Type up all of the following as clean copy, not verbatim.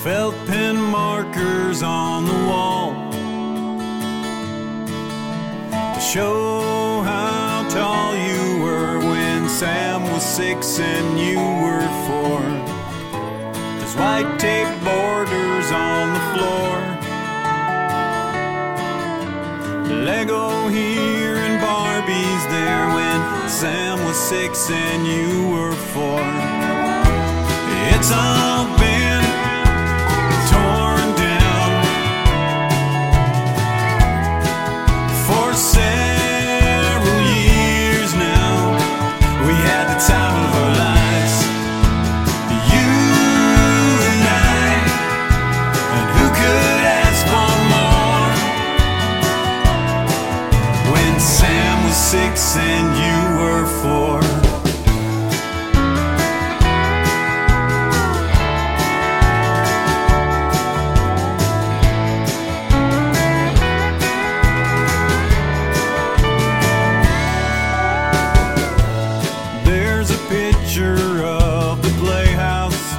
felt pen markers on the wall to show how tall you were when Sam was 6 and you were 4. There's white tape borders on the floor, Lego here and Barbies there when Sam was 6 and you were 4. It's all been torn down for several years now. We had the time of our lives, you and I, and who could ask for more when Sam was 6 and you were 4. Of the playhouse,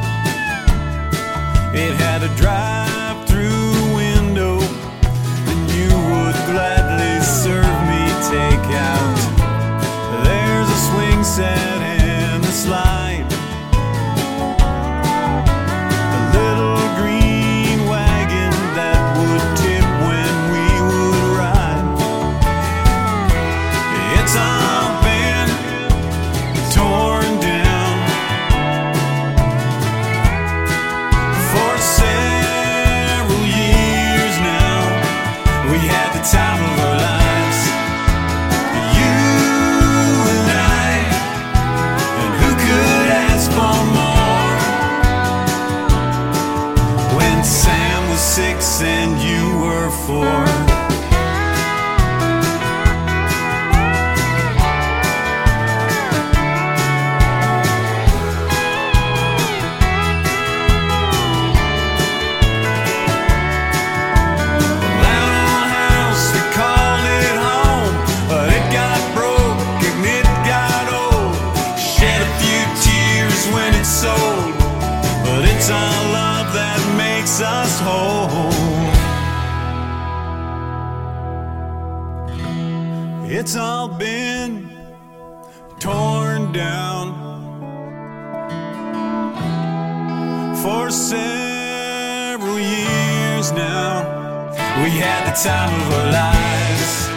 it had a drive-through window, and you would gladly serve me takeout. There's a swing set and a slide, a little green wagon that would tip when we would ride. It's all been torn down for several years now. We had the time of our lives, you and I, and who could ask for more when Sam was 6 and you were 4. But it's our love that makes us whole. It's all been torn down for several years now. We had the time of our lives.